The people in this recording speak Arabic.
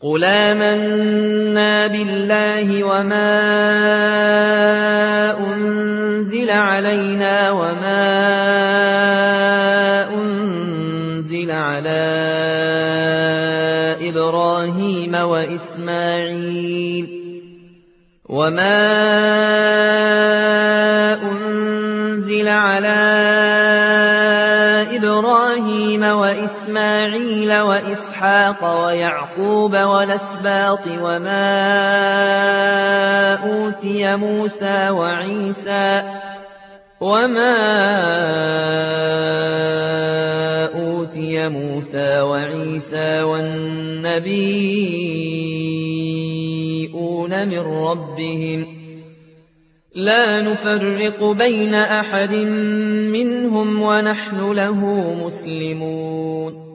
قل آمنا بالله وما أنزل علينا وما أنزل على إبراهيم وإسماعيل وإسحاق ويعقوب والأسباط وما أوتي موسى وعيسى والنبيون من ربهم لا نفرق بين أحد منهم ونحن له مسلمون